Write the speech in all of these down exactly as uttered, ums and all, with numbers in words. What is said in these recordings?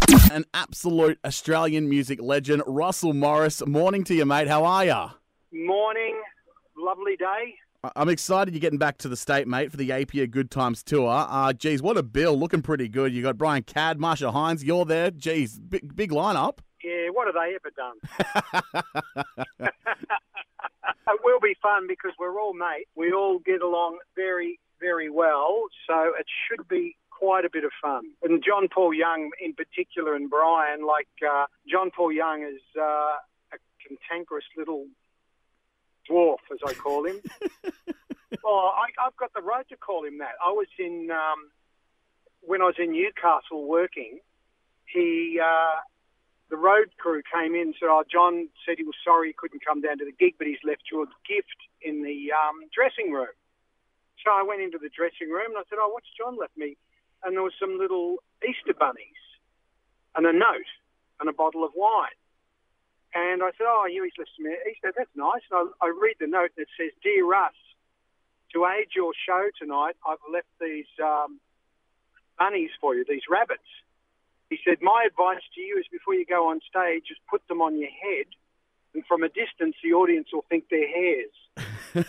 An absolute Australian music legend, Russell Morris. Morning to you, mate. How are ya? Morning. Lovely day. I- I'm excited you're getting back to the state, mate, for the Apia Good Times Tour. Uh, geez, what a bill. Looking pretty good. You got Brian Cadd, Marsha Hines. You're there. Geez, big, big lineup. Yeah, what have they ever done? It will be fun because we're all mates. We all get along very, very well, so it should be quite a bit of fun. And John Paul Young in particular and Brian, like uh, John Paul Young is uh, a cantankerous little dwarf, as I call him. oh, I, I've got the right to call him that. I was in, um, when I was in Newcastle working, he... Uh, the road crew came in and said, oh, John said he was sorry he couldn't come down to the gig, but he's left you a gift in the um, dressing room. So I went into the dressing room and I said, oh, what's John left me? And there was some little Easter bunnies and a note and a bottle of wine. And I said, oh, you he's left me Easter. That's nice. And I, I read the note that says, Dear Russ, to aid your show tonight, I've left these um, bunnies for you, these rabbits. He said, my advice to you is before you go on stage, just put them on your head, and from a distance, the audience will think they're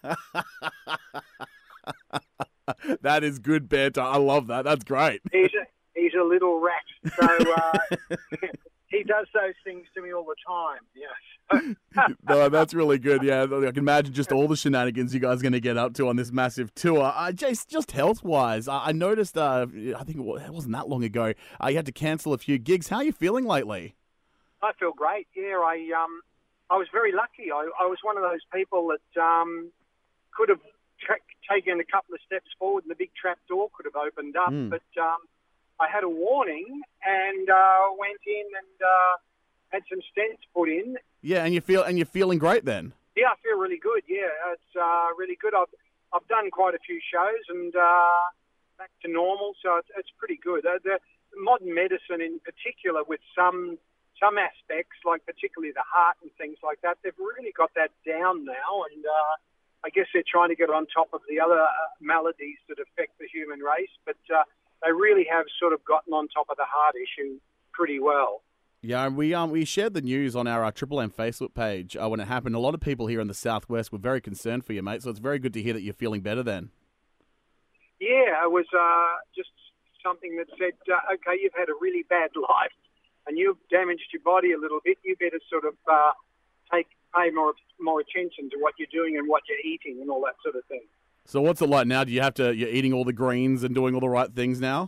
hairs. That is good banter. I love that. That's great. He's a, he's a little rat. So uh, he does those things to me all the time, yes. No, that's really good. Yeah, I can imagine just all the shenanigans you guys are going to get up to on this massive tour. Uh, Jace, just health-wise, I, I noticed, uh, I think it wasn't that long ago, uh, you had to cancel a few gigs. How are you feeling lately? I feel great, yeah. I um, I was very lucky. I, I was one of those people that um, could have tra- taken a couple of steps forward and the big trap door could have opened up, mm. but um, I had a warning and uh, went in and uh, had some stents put in. Yeah, and you feel and you're feeling great then. Yeah, I feel really good. Yeah, it's uh, really good. I've I've done quite a few shows and uh, back to normal, so it's, it's pretty good. Uh, the modern medicine, in particular, with some some aspects, like particularly the heart and things like that, they've really got that down now, and uh, I guess they're trying to get on top of the other uh, maladies that affect the human race. But uh, they really have sort of gotten on top of the heart issue pretty well. Yeah, we um we shared the news on our uh, Triple M Facebook page uh, when it happened. A lot of people here in the Southwest were very concerned for you, mate. So it's very good to hear that you're feeling better then. Yeah, it was uh, just something that said, uh, okay, you've had a really bad life and you've damaged your body a little bit. You better sort of uh, take pay more more attention to what you're doing and what you're eating and all that sort of thing. So what's it like now? Do you have to? You're eating all the greens and doing all the right things now?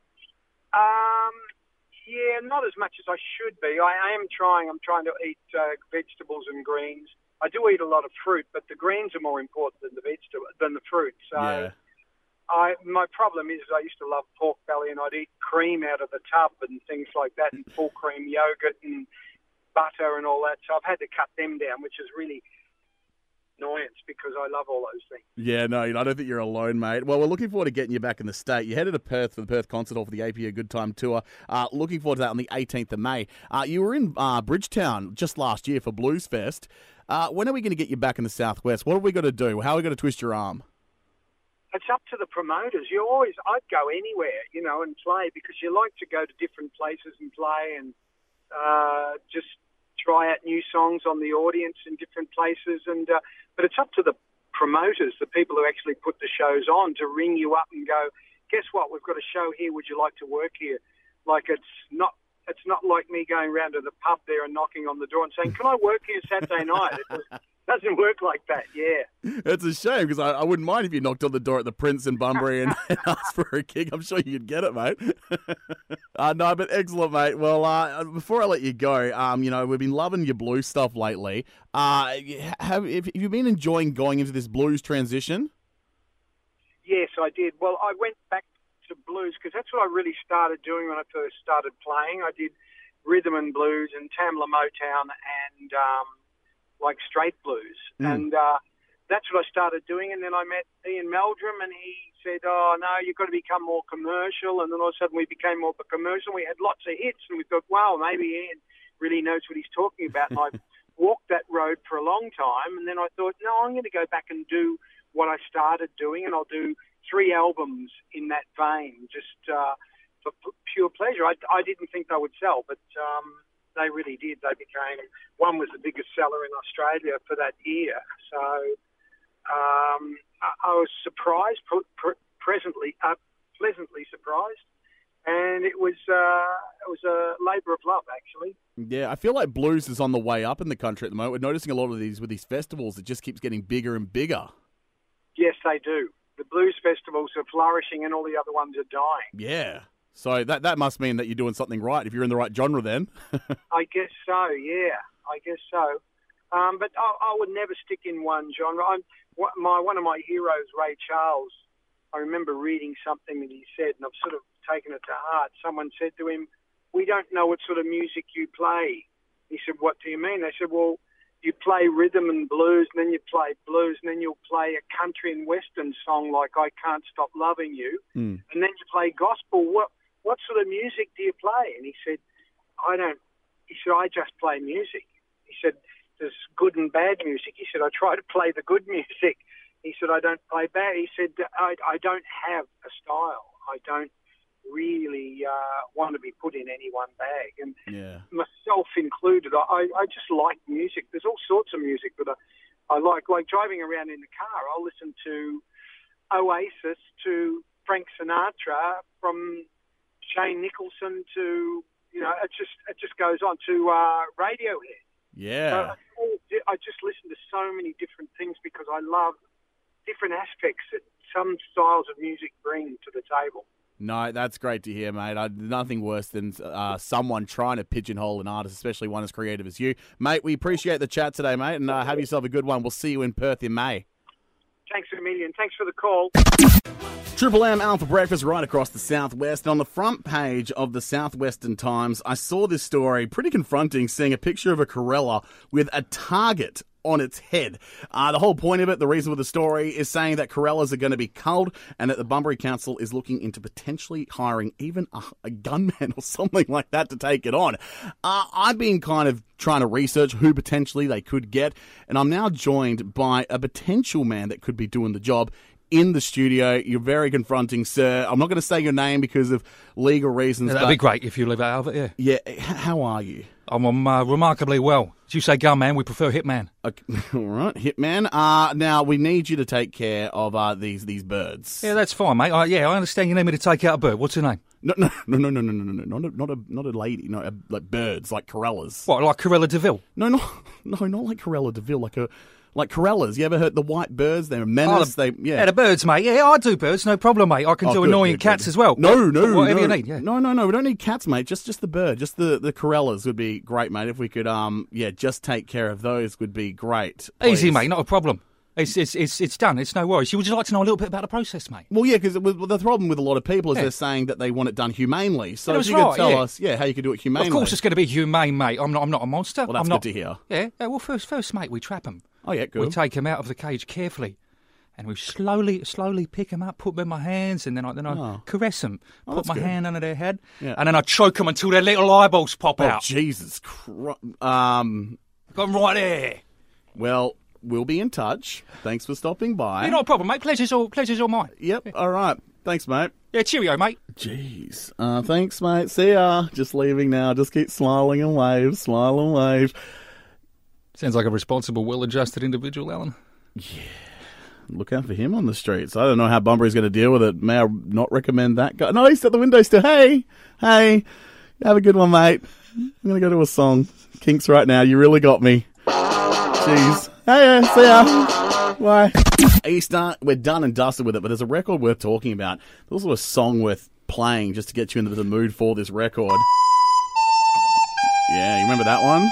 Um. Yeah, not as much as I should be. I, I am trying. I'm trying to eat uh, vegetables and greens. I do eat a lot of fruit, but the greens are more important than the vegetable than the fruit. So, yeah. I my problem is I used to love pork belly, and I'd eat cream out of the tub and things like that, and full cream yogurt and butter and all that. So I've had to cut them down, which is really annoyance because I love all those things. Yeah, no, I don't think you're alone, mate. Well, we're looking forward to getting you back in the state. You headed to Perth for the Perth Concert Hall for the Apia Good Time Tour. Uh, looking forward to that on the eighteenth of May. Uh, you were in uh, Bridgetown just last year for Blues Fest. Uh, when are we going to get you back in the Southwest? What have we got to do? How are we going to twist your arm? It's up to the promoters. You always, I'd go anywhere, you know, and play because you like to go to different places and play and uh, just try out new songs on the audience in different places. And uh, but it's up to the promoters, the people who actually put the shows on, to ring you up and go, guess what, we've got a show here, would you like to work here? Like it's not it's not like me going round to the pub there and knocking on the door and saying, can I work here Saturday night? It was, doesn't work like that, yeah. It's a shame because I, I wouldn't mind if you knocked on the door at the Prince in Bunbury and, and asked for a gig. I'm sure you'd get it, mate. uh, no, but excellent, mate. Well, uh, before I let you go, um, you know, we've been loving your blues stuff lately. Uh, have, have you been enjoying going into this blues transition? Yes, I did. Well, I went back to blues because that's what I really started doing when I first started playing. I did rhythm and blues and Tamla Motown and um, like straight blues. Mm. And uh, that's what I started doing. And then I met Ian Meldrum and he said, oh, no, you've got to become more commercial. And then all of a sudden we became more commercial. We had lots of hits and we thought, wow, maybe Ian really knows what he's talking about. And I walked that road for a long time. And then I thought, no, I'm going to go back and do what I started doing, and I'll do three albums in that vein, just uh, for p- pure pleasure. I, I didn't think they would sell, but um, they really did. They became, one was the biggest seller in Australia for that year. So um, I, I was surprised, pr- pr- presently, uh, pleasantly surprised. And it was uh, it was a labour of love, actually. Yeah, I feel like blues is on the way up in the country at the moment. We're noticing a lot of these with these festivals. It just keeps getting bigger and bigger. Yes, they do. The blues festivals are flourishing and all the other ones are dying. Yeah. So that that must mean that you're doing something right if you're in the right genre then. I guess so, yeah. I guess so. Um, but I, I would never stick in one genre. I'm, what, my One of my heroes, Ray Charles, I remember reading something that he said, and I've sort of taken it to heart. Someone said to him, "We don't know what sort of music you play." He said, "What do you mean?" They said, "Well, you play rhythm and blues, and then you play blues, and then you'll play a country and western song like I Can't Stop Loving You, Mm. and then you play gospel. What what sort of music do you play?" And he said, "I don't." He said, "I just play music." He said, "There's good and bad music." He said, "I try to play the good music." He said, "I don't play bad." He said, I, I don't have a style. I don't really uh, want to be put in any one bag." And Yeah. myself included, I, I just like music. There's all sorts of music that I, I like. Like driving around in the car, I'll listen to Oasis, to Frank Sinatra, from Shane Nicholson to, you know, it just it just goes on to uh, Radiohead. Yeah. So I just listen to so many different things because I love different aspects that some styles of music bring to the table. No, that's great to hear, mate. I, nothing worse than uh, someone trying to pigeonhole an artist, especially one as creative as you. Mate, we appreciate the chat today, mate, and uh, have yourself a good one. We'll see you in Perth in May. Thanks a million. Thanks for the call. Triple M, Alan for breakfast right across the southwest. And on the front page of the Southwestern Times, I saw this story, pretty confronting, seeing a picture of a Corella with a target on its head. Uh, the whole point of it, the reason for the story, is saying that Corellas are going to be culled and that the Bunbury Council is looking into potentially hiring even a, a gunman or something like that to take it on. Uh, I've been kind of trying to research who potentially they could get, and I'm now joined by a potential man that could be doing the job in the studio. You're very confronting, sir. I'm not going to say your name because of legal reasons. Yeah, that'd but be great if you leave it out of it, yeah. Yeah, h- how are you? I'm um, uh, remarkably well. As you say gunman, we prefer hitman. Okay, all right, Hitman. Uh, now, we need you to take care of uh, these these birds. Yeah, that's fine, mate. Uh, yeah, I understand you need me to take out a bird. What's her name? No, no, no, no, no, no, no, no, not a, not a, not a lady. No, a, like birds, like Corellas. What, like Corella Deville? No, no, no, not like Corella Deville, like a like Corellas. You ever heard the white birds? They're a menace. Oh, they, yeah. Yeah, the birds, mate. Yeah, I do birds, no problem, mate. I can Oh, do good, annoying good, cats good. as well. No, no, Whatever no. you need, yeah. No, no, no. We don't need cats, mate. Just, just the bird. Just the, the Corellas would be great, mate. If we could, um, yeah, just take care of those would be great. Easy, please. mate, not a problem. It's, it's it's it's done. It's no worries. Would you like to know a little bit about the process, mate? Well, yeah, because the problem with a lot of people is Yeah. they're saying that they want it done humanely. So Yeah, if that's you could right, tell yeah. us, yeah, how you could do it humanely. Of course, it's going to be humane, mate. I'm not. I'm not a monster. Well, that's I'm good not, to hear. Yeah. yeah. Well, first, first, mate, we trap them. Oh, yeah, We good. take them out of the cage carefully, and we slowly, slowly pick them up, put them in my hands, and then I then I Oh. caress them, Oh, put that's my good. hand under their head, Yeah. and then I choke them until their little eyeballs pop Oh, out. Jesus Christ. Um, Got 'em right there. well, we'll be in touch. Thanks for stopping by. Yeah, not a problem, mate. Pleasure's all, pleasure's all mine. Yep, all right. Thanks, mate. Yeah, cheerio, mate. Jeez. Uh, thanks, mate. See ya. Just leaving now. Just keep smiling and wave, smile and wave. Sounds like a responsible, well-adjusted individual, Alan. Look out for him on the streets. I don't know how Bunbury's going to deal with it. May I not recommend that guy? No, he's at the window still. Hey, hey, have a good one, mate. I'm going to go to a song. Kinks right now. You really got me. Jeez. Hey, see ya. Bye. Easter, we're done and dusted with it, but there's a record worth talking about. There's also a song worth playing just to get you into the mood for this record. Yeah, you remember that one?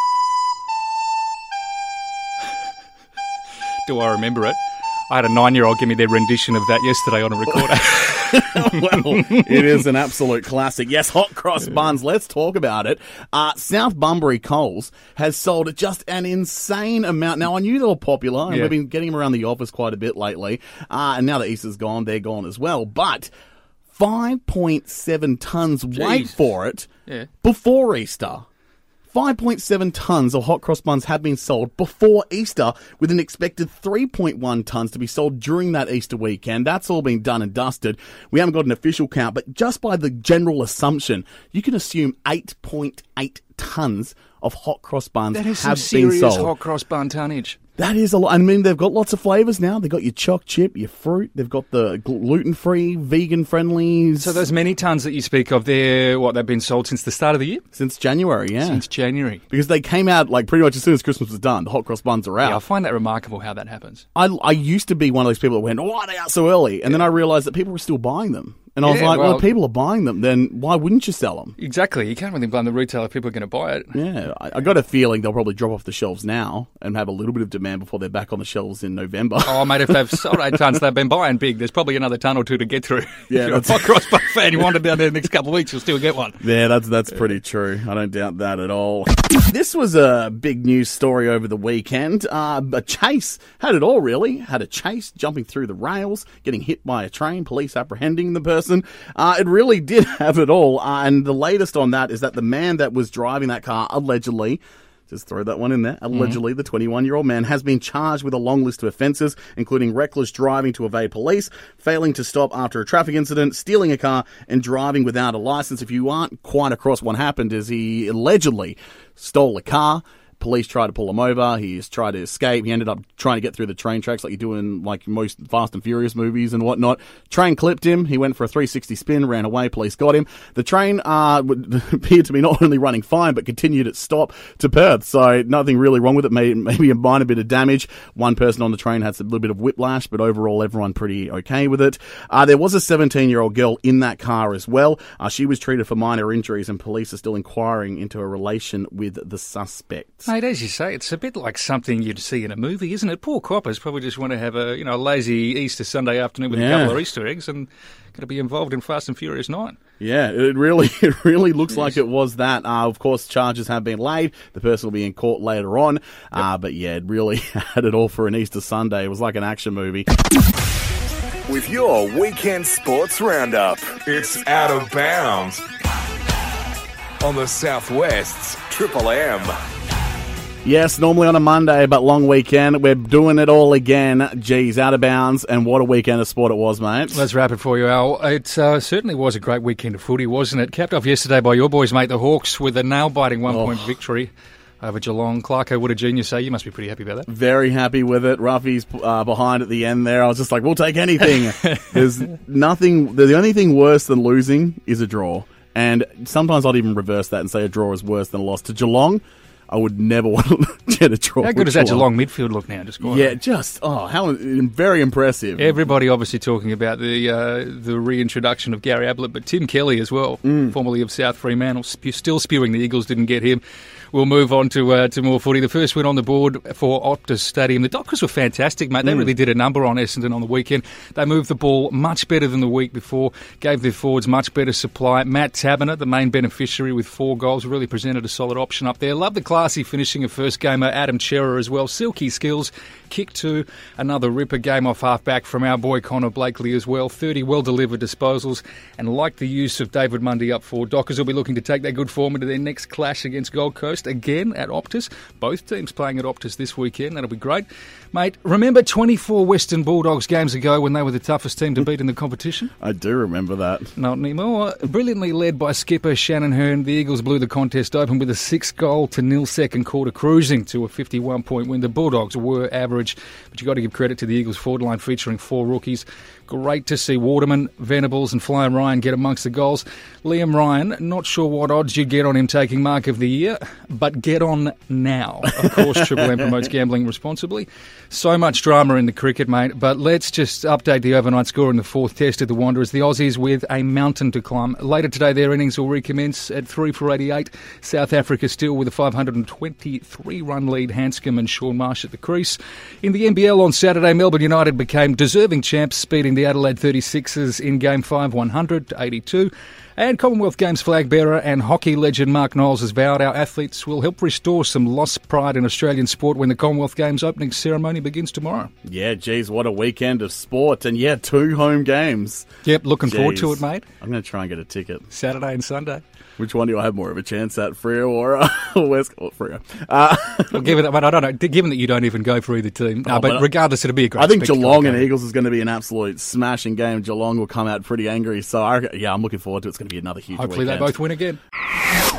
Do I remember it? I had a nine-year-old give me their rendition of that yesterday on a recorder. Well, it is an absolute classic. Yes, hot cross buns. Let's talk about it. Uh, South Bunbury Coles has sold just an insane amount. Now, I knew they were popular, and Yeah. we've been getting them around the office quite a bit lately. Uh, and now that Easter's gone, they're gone as well. But five point seven tons, wait Jeez. for it, Yeah. before Easter. five point seven tonnes of hot cross buns have been sold before Easter, with an expected three point one tonnes to be sold during that Easter weekend. That's all been done and dusted. We haven't got an official count, but just by the general assumption, you can assume eight point eight tonnes of hot cross buns That is some have been serious sold. hot cross bun tonnage. That is a lot. I mean, they've got lots of flavours now. They've got your choc chip, your fruit. They've got the gluten-free, vegan-friendly. So those many tonnes that you speak of, they're, what, they've been sold since the start of the year? Since January, yeah. Since January. Because they came out like pretty much as soon as Christmas was done. The hot cross buns are out. Yeah, I find that remarkable how that happens. I, I used to be one of those people that went, why are they out so early? And then I realised that people were still buying them. And I was Yeah, like, well, well- if people are buying them, then why wouldn't you sell them? Exactly. You can't really blame the retailer if people are going to buy it. Yeah, I, I got a feeling they'll probably drop off the shelves now and have a little bit of demand before they're back on the shelves in November. Oh, mate, if they've sold eight tonnes, they've been buying big. There's probably another tonne or two to get through. Yeah, if you're a that's- hot cross bun fan, you want it down there the next couple of weeks, you'll still get one. Yeah, that's that's pretty true. I don't doubt that at all. This was a big news story over the weekend. Uh, a chase had it all, really. Had a chase, jumping through the rails, getting hit by a train, police apprehending the person. Uh, it really did have it all. Uh, and the latest on that is that the man that was driving that car, allegedly, just throw that one in there. Allegedly, mm-hmm. the twenty-one-year-old man has been charged with a long list of offences, including reckless driving to evade police, failing to stop after a traffic incident, stealing a car, and driving without a licence. If you aren't quite across what happened, is he allegedly stole a car. Police tried to pull him over. He's tried to escape. He ended up trying to get through the train tracks like you do in like most Fast and Furious movies and whatnot. Train clipped him. He went for a three sixty spin, ran away. Police got him. The train uh, would appeared to be not only running fine, but continued its stop to Perth. So nothing really wrong with it. Maybe, maybe a minor bit of damage. One person on the train had a little bit of whiplash, but overall everyone pretty okay with it. Uh, there was a seventeen-year-old girl in that car as well. Uh, she was treated for minor injuries, and police are still inquiring into a relation with the suspect. Mate, as you say, it's a bit like something you'd see in a movie, isn't it? Poor coppers probably just want to have a you know a lazy Easter Sunday afternoon with Yeah. a couple of Easter eggs and going to be involved in Fast and Furious nine. Yeah, it really it really looks like it was that. Uh, of course, charges have been laid. The person will be in court later on. Uh, but yeah, it really had it all for an Easter Sunday. It was like an action movie. With your weekend sports roundup, it's Out of Bounds on the Southwest's Triple M. Yes, normally on a Monday, but long weekend. We're doing it all again. Geez, Out of Bounds, and what a weekend of sport it was, mate. Let's wrap it for you, Al. It uh, certainly was a great weekend of footy, wasn't it? Capped off yesterday by your boys, mate, the Hawks, with a nail-biting one-point Oh. victory over Geelong. Clarko, what did Junior say? You must be pretty happy about that. Very happy with it. Ruffy's uh, behind at the end there. I was just like, we'll take anything. There's nothing. The only thing worse than losing is a draw. And sometimes I'd even reverse that and say a draw is worse than a loss to Geelong. I would never want to get a draw. How good with does that Geelong midfield look now? Just Yeah, just, oh, how very impressive. Everybody obviously talking about the uh, the reintroduction of Gary Ablett, but Tim Kelly as well, Mm. formerly of South Fremantle, sp- still spewing the Eagles didn't get him. We'll move on to uh, to more footy. The first win on the board for Optus Stadium. The Dockers were fantastic, mate. They Mm. really did a number on Essendon on the weekend. They moved the ball much better than the week before, gave their forwards much better supply. Matt Taberner, the main beneficiary with four goals, really presented a solid option up there. Love the classy finishing of first gamer Adam Cherer as well. Silky skills, kick two, another ripper game off half-back from our boy Connor Blakely as well. thirty well-delivered disposals, and like the use of David Mundy up forward, Dockers will be looking to take that good form into their next clash against Gold Coast, again at Optus. Both teams playing at Optus this weekend. That'll be great. Mate, remember twenty-four Western Bulldogs games ago when they were the toughest team to beat in the competition? I do remember that. Not anymore. Brilliantly led by skipper Shannon Hearn, the Eagles blew the contest open with a six-goal to nil second quarter, cruising to a fifty-one point win. The Bulldogs were average, but you've got to give credit to the Eagles forward line featuring four rookies. Great to see Waterman, Venables and Flying Ryan get amongst the goals. Liam Ryan, not sure what odds you get on him taking Mark of the Year, but get on now. Of course, Triple M promotes gambling responsibly. So much drama in the cricket, mate, but let's just update the overnight score in the fourth test of the Wanderers. The Aussies with a mountain to climb. Later today, their innings will recommence at three for eighty-eight. South Africa still with a five hundred twenty-three run lead. Hanscom and Sean Marsh at the crease. In the N B L on Saturday, Melbourne United became deserving champs, speeding the Adelaide thirty-sixers in Game five, one hundred to eighty-two. And Commonwealth Games flag bearer and hockey legend Mark Knowles has vowed our athletes will help restore some lost pride in Australian sport when the Commonwealth Games opening ceremony begins tomorrow. Yeah, geez, what a weekend of sport. And yeah, two home games. Yep, looking forward to Jeez. it, mate. I'm going to try and get a ticket. Saturday and Sunday. Which one do I have more of a chance at, Freo or uh, West? Well, Freo. Uh, well, given that, I don't know. Given that you don't even go for either team, no, oh, but, but regardless, it'll be a great. I think Geelong game. and Eagles is going to be an absolute smashing game. Geelong will come out pretty angry, so I, yeah, I'm looking forward to it. It's going to be another huge. Hopefully, weekend. they both win again.